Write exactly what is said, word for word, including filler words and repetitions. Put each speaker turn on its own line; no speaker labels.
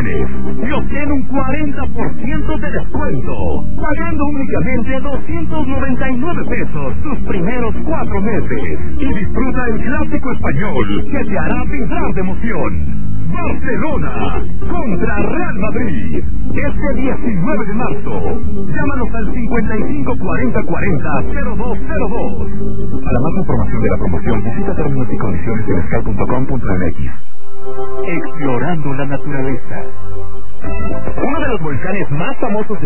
meses y obtén un cuarenta por ciento de descuento, pagando únicamente doscientos noventa y nueve pesos tus primeros cuatro meses. Y disfruta el clásico español que te hará vibrar de emoción. Barcelona contra Real Madrid, este diecinueve de marzo. Llámanos al cincuenta y cinco cuarenta cuarenta cero dos cero dos. Para más información de la promoción, visita términos y condiciones en sky punto com punto m x. Explorando la naturaleza. Uno de los volcanes más famosos de